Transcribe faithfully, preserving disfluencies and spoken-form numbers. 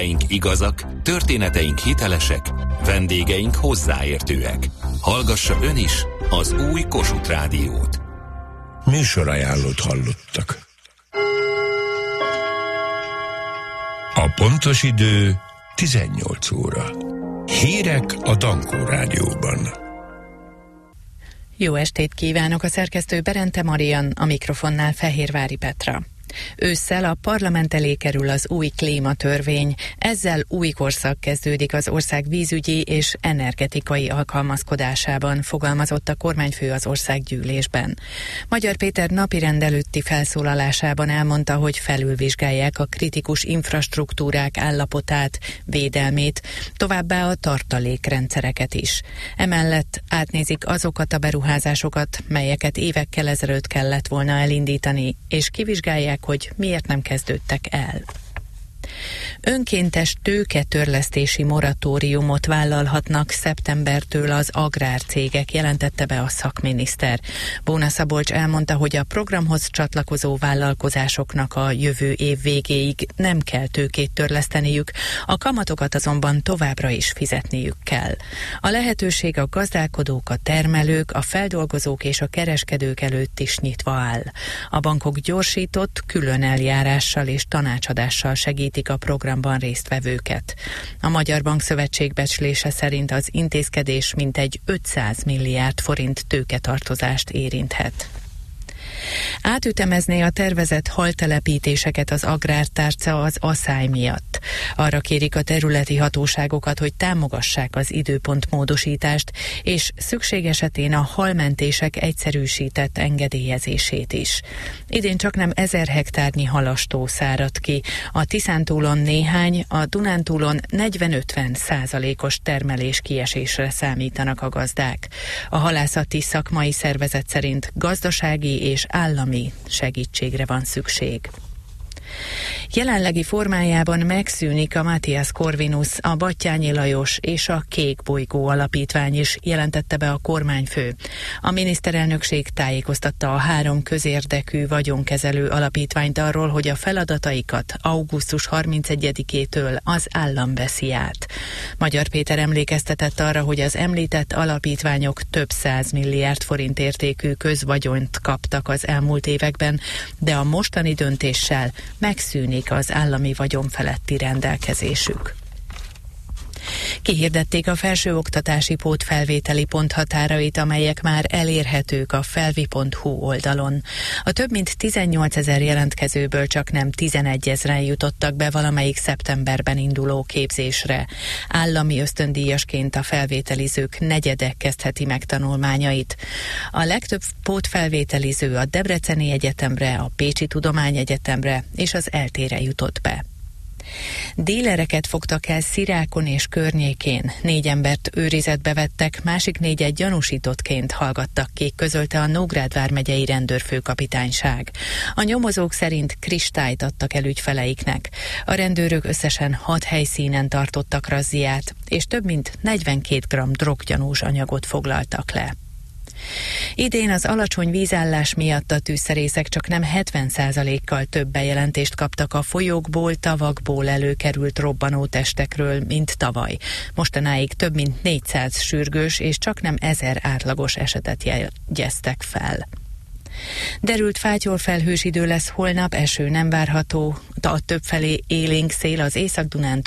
Híreink igazak, történeteink hitelesek, vendégeink hozzáértőek. Hallgassa ön is az új Kossuth Rádiót. Műsorajánlót hallottak. A pontos idő tizennyolc óra. Hírek a Dankó Rádióban. Jó estét kívánok, a szerkesztő Berente Marian, a mikrofonnál Fehérvári Petra. Ősszel a parlament elé kerül az új klímatörvény, ezzel új korszak kezdődik az ország vízügyi és energetikai alkalmazkodásában, fogalmazott a kormányfő az országgyűlésben. Magyar Péter napirend előtti felszólalásában elmondta, hogy felülvizsgálják a kritikus infrastruktúrák állapotát, védelmét, továbbá a tartalékrendszereket is. Emellett átnézik azokat a beruházásokat, melyeket évekkel ezelőtt kellett volna elindítani, és kivizsgálják, hogy miért nem kezdődtek el. Önkéntes tőketörlesztési moratóriumot vállalhatnak szeptembertől az agrárcégek, jelentette be a szakminiszter. Bóna Szabolcs elmondta, hogy a programhoz csatlakozó vállalkozásoknak a jövő év végéig nem kell tőkét törleszteniük, a kamatokat azonban továbbra is fizetniük kell. A lehetőség a gazdálkodók, a termelők, a feldolgozók és a kereskedők előtt is nyitva áll. A bankok gyorsított, külön eljárással és tanácsadással segítik a programban résztvevőket. A Magyar Bankszövetség becslése szerint az intézkedés mintegy ötszáz milliárd forint tőketartozást érinthet. Átütemezné a tervezett haltelepítéseket az agrártárca az aszály miatt. Arra kérik a területi hatóságokat, hogy támogassák az időpontmódosítást, és szükség esetén a halmentések egyszerűsített engedélyezését is. Idén csaknem ezer hektárnyi halastó száradt ki, a Tiszántúlon néhány, a Dunántúlon negyven-ötven százalékos termelés kiesésre számítanak a gazdák. A halászati szakmai szervezet szerint gazdasági és állami segítségre van szükség. Jelenlegi formájában megszűnik a Matthias Corvinus, a Batthyány Lajos és a Kék Bolygó Alapítvány is, jelentette be a kormányfő. A miniszterelnökség tájékoztatta a három közérdekű vagyonkezelő alapítványt arról, hogy a feladataikat augusztus harmincegyedikétől az állam veszi át. Magyar Péter emlékeztetett arra, hogy az említett alapítványok több száz milliárd forint értékű közvagyonyt kaptak az elmúlt években, de a mostani döntéssel megszűnik az állami vagyon feletti rendelkezésük. Kihirdették a felsőoktatási pótfelvételi ponthatárait, amelyek már elérhetők a felvi pont hu oldalon. A több mint tizennyolcezer jelentkezőből csak nem tizenegyezren jutottak be valamelyik szeptemberben induló képzésre. Állami ösztöndíjasként a felvételizők negyede kezdheti meg tanulmányait. A legtöbb pótfelvételiző a Debreceni Egyetemre, a Pécsi Tudományegyetemre és az eltére jutott be. Dílereket fogtak el Szirákon és környékén. Négy embert őrizetbe vettek, másik négyet gyanúsítottként hallgattak ki, közölte a Nógrád vármegyei rendőrfőkapitányság. A nyomozók szerint kristályt adtak el ügyfeleiknek. A rendőrök összesen hat helyszínen tartottak razziát, és több mint negyvenkét gramm droggyanús anyagot foglaltak le. Idén az alacsony vízállás miatt a tűzszerészek csak nem hetven százalékkal több bejelentést kaptak a folyókból, tavakból előkerült robbanótestekről, mint tavaly. Mostanáig több mint négyszáz sürgős és csak nem ezer átlagos esetet jegyeztek fel. Derült fátyolfelhős idő lesz holnap, eső nem várható, a többfelé élénk szél az Észak-Dunántúl